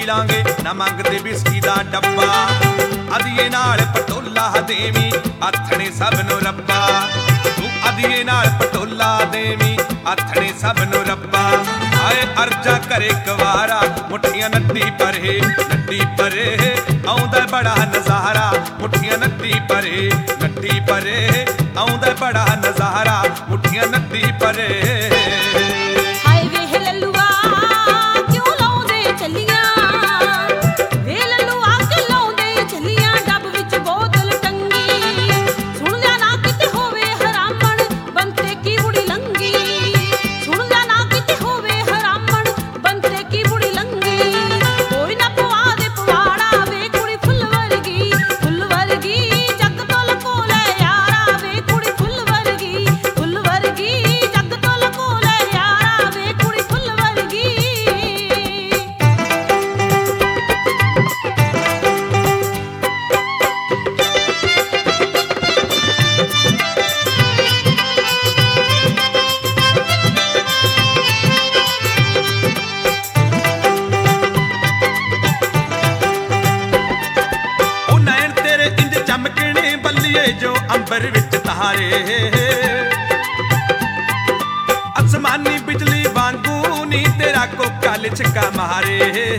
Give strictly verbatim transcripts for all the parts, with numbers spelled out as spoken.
ਲਾਂਗੇ ਨਾ ਮੰਗਦੇ ਬਿਸਕੀ ਦਾ ਡੱਬਾ। ਅਧੀਏ ਨਾਲ ਪਟੋਲਾ ਦੇਵੀ ਆਥਣੇ ਸਭ ਨੂੰ ਰੱਬਾ, ਤੂੰ ਅਧੀਏ ਨਾਲ ਪਟੋਲਾ ਦੇਵੀ ਆਥਣੇ ਸਭ ਨੂੰ ਰੱਬਾ। ਆਏ ਅਰਜਾ ਕਰੇ ਕਵਾਰਾ ਮੁੱਠੀਆਂ ਨੱਡੀ ਪਰੇ ਨੱਡੀ ਪਰੇ ਆਉਂਦਾ ਬੜਾ ਨਜ਼ਾਰਾ, ਮੁੱਠੀਆਂ ਨੱਡੀ ਪਰੇ ਨੱਡੀ ਪਰੇ ਆਉਂਦਾ ਬੜਾ ਨਜ਼ਾਰਾ, ਮੁੱਠੀਆਂ ਨੱਡੀ ਪਰੇ। ਹਾਏ ਵੇਖ ਲੱਲੂਆ ਕਿਉਂ ਲਾਉਂਦੇ ਚੱਲੀਆਂ, ਵੇ ਲੱਲੂਆ ਕਿ ਲਾਉਂਦੇ ਚੱਲੀਆਂ ਡੱਬ ਵਿੱਚ ਬੋਤਲ ਟੰਗੀ। ਸੁਣ ਲਿਆ ਨਾ ਕਿਤੇ ਹੋਵੇ ਹਰਾਮਣ ਬੰਤੇ ਕੀ ਬੁੜੀ ਲੰਗੀ, ਸੁਣ ਲਿਆ ਨਾ ਕਿਤੇ ਹੋਵੇ ਹਰਾਮਣ ਬੰਤੇ ਕੀ ਬੁੜੀ ਲੰਗੀ। ਕੋਈ ਨਾ ਪਵਾ ਦੇ ਪਵਾੜਾ ਵੇ ਕੁੜੀ ਫੁੱਲ ਵਰਗੀ ਫੁੱਲ ਵਰਗੀ, ਜੱਗ ਤੋਂ ਲਕੋ ਲੈ ਯਾਰਾ ਵੇ ਕੁੜੀ ਫੁੱਲ ਵਰਗੀ ਫੁੱਲ ਵਰਗੀ, ਜੱਗ ਤੋਂ ਲਕੋ ਲੈ ਯਾਰਾ ਵੇ ਕੁੜੀ ਫੁੱਲ ਵਰਗੀ। ਉਹ ਨੈਣ ਤੇਰੇ ਇੰਜ ਚਮਕਣੇ ਬੱਲੀਏ ਜੋ ਅੰਬਰ ਵਿੱਚ ਤਾਰੇ, ਅਸਮਾਨੀ ਬਿਜਲੀ ਵਾਂਗੂ ਨੀ ਤੇਰਾ ਕੋਕਾ ਲਿਚਕਾ ਮਾਰੇ,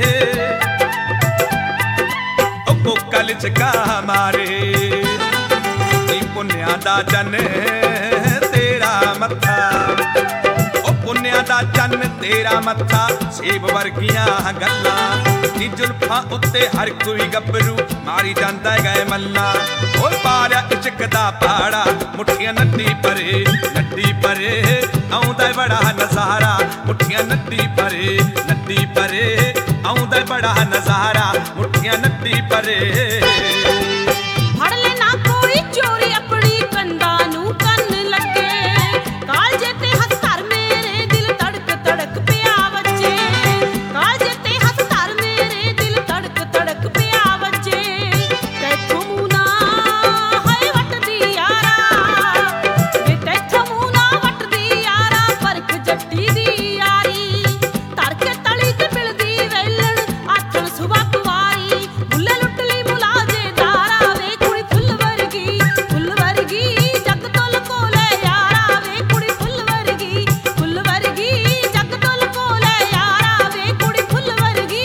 ਉਹ ਕੋਕਾ ਲਿਚਕਾ ਮਾਰੇ। ਨੀ ਪੁੰਨਿਆਂ ਦਾ ਜਨ ਤੇਰਾ ਮੱਥਾ, ਉਹ ਪੁੰਨਿਆਂ ਦਾ ਜਨ ਤੇਰਾ ਮੱਥਾ, ਸੇਬ ਵਰਗੀਆਂ ਗੱਲਾਂ ਨੀ ਜ਼ੁਲਫਾਂ ਉੱਤੇ ਹਰ ਕੋਈ ਗੱਭਰੂ ਮਾਰੀ ਜਾਂਦਾ ਗਏ ਮੱਲਾ। ਓ ਪਾਰਿਆ ਇਸ਼ਕ ਦਾ ਪਾੜਾ ਮੁੱਠੀਆਂ ਨੱਡੀ ਪਰੇ ਨੱਡੀ ਪਰੇ ਆਉਂਦਾ ਬੜਾ ਨਜ਼ਾਰਾ, ਮੁੱਠੀਆਂ ਨੱਡੀ ਪਰੇ ਨੱਡੀ ਪਰੇ ਆਉਂਦਾ ਬੜਾ ਨਜ਼ਾਰਾ, ਮੁੱਠੀਆਂ ਨੱਡੀ ਪਰੇ। ਫੜ ਲੈ ਨਾ ਕੋਈ ਚੋਰੀ ਆਪਣੀ ਕੰਧਾਂ ਨੂੰ ਕੰਨ ਲੱਗੇ, ਕਾਲਜੇ ਤੇ ਹੱਥ ਧਰ ਮੇਰੇ ਦਿਲ ਧੜਕ ਧੜਕ ਪਿਆ ਵੱਜੇ, ਕਾਲਜੇ ਤੇ ਹੱਥ ਧਰ ਮੇਰੇ ਦਿਲ ਧੜਕ ਧੜਕ ਪਿਆ ਵੱਜੇ। ਤੈਥੋਂ ਮੂੰਹ ਨਾ ਹਾਏ ਵੱਟਦੀ ਯਾਰਾ ਵੇ, ਤੈਥੋਂ ਮੂੰਹ ਨਾ ਵੱਟਦੀ ਯਾਰਾ ਪਰਖ ਜੱਟੀ ਦੀ ਯਾਰੀ। ਧਰ ਕੇ ਤਲੀ ਤੇ ਮਿਲਦੀ ਵੇਲਣ ਆਥਣ ਸੁਬਾ ਕੁਵਾਰੀ, ਬੁੱਲੇ ਲੁੱਟ ਲਈ ਮੁਲਾਜੇ ਦਾਰਾ ਵੇ ਕੁੜੀ ਫੁੱਲ ਵਰਗੀ ਫੁੱਲ ਵਰਗੀ, ਜੱਗ ਤੋਂ ਲਕੋ ਲੈ ਯਾਰਾ ਵੇ ਕੁੜੀ ਫੁੱਲ ਵਰਗੀ ਫੁੱਲ ਵਰਗੀ, ਜੱਗ ਤੋਂ ਲਕੋ ਲੈ ਯਾਰਾ ਵੇ ਕੁੜੀ ਫੁੱਲ ਵਰਗੀ।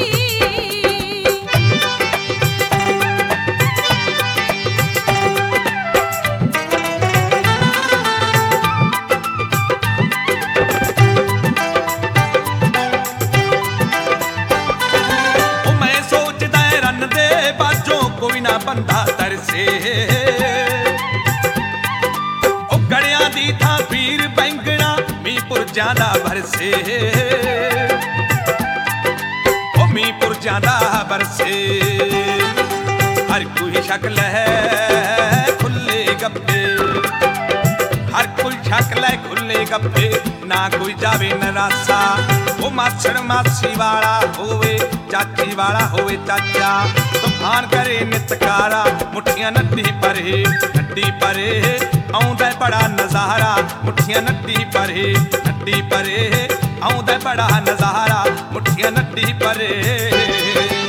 ਉਹ ਮੈਂ ਸੋਚਦਾ ਰੰਨ ਦੇ ਬਾਝੋਂ ਕੋਈ ਨਾ ਬੰਦਾ ਤਰਸੇ, ਉਹ ਗੜਿਆਂ ਦੀ ਥਾਂ ਪੀਰ ਬੈਂਗਣਾ ਮੀਂਹ ਪੁਰਜਾਂ ਦਾ ਬਰਸੇ, ਉਹ ਮੀਂਹ ਪੁਰਜਾਂ ਦਾ ਬਰਸੇ। ਹਰ ਕੋਈ ਸ਼ਕਲ ਹੈ ਖੁੱਲੇ ਗੱਪੇ, ਹਰ ਕੋਈ ਸ਼ਕਲ ਹੈ ਖੁੱਲੇ ਗੱਪੇ, ਨਾ ਕੋਈ ਜਾਵੇ ਨਰਾਸਾ। ਉਹ ਮਾਛੜ ਮਾਛੀ ਵਾਲਾ ਹੋਵੇ ਚਾਚੀ ਵਾਲਾ ਹੋਵੇ ਚਾਚਾ, ਤੂਫਾਨ ਕਰੇ ਨਿਤਕਾਰਾ ਮੁੱਠੀਆਂ ਨੱਡੀ ਪਰੇ ਨੱਡੀ ਪਰੇ ਆਉਂਦਾ ਬੜਾ ਨਜ਼ਾਰਾ, ਮੁੱਠੀਆਂ ਨੱਡੀ ਪਰੇ ਨੱਡੀ ਪਰੇ ਆਉਂਦਾ ਬੜਾ ਨਜ਼ਾਰਾ, ਮੁੱਠੀਆਂ ਨੱਡੀ ਪਰੇ।